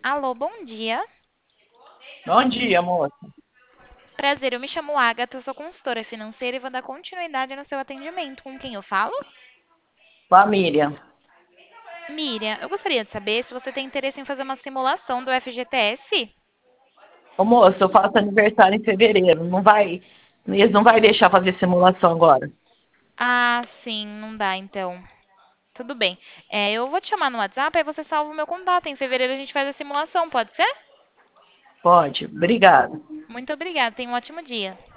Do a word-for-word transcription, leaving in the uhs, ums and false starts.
Alô, bom dia. Bom dia, moça. Prazer, eu me chamo Agatha, eu sou consultora financeira e vou dar continuidade no seu atendimento. Com quem eu falo? Com a Miriam. Miriam, eu gostaria de saber se você tem interesse em fazer uma simulação do F G T S. Ô, moça, eu faço aniversário em fevereiro. Não vai, eles não vai deixar fazer simulação agora. Ah, sim, não dá então. Tudo bem. É, eu vou te chamar no WhatsApp, aí você salva o meu contato. Em fevereiro a gente faz a simulação, pode ser? Pode, obrigada. Muito obrigada, tenha um ótimo dia.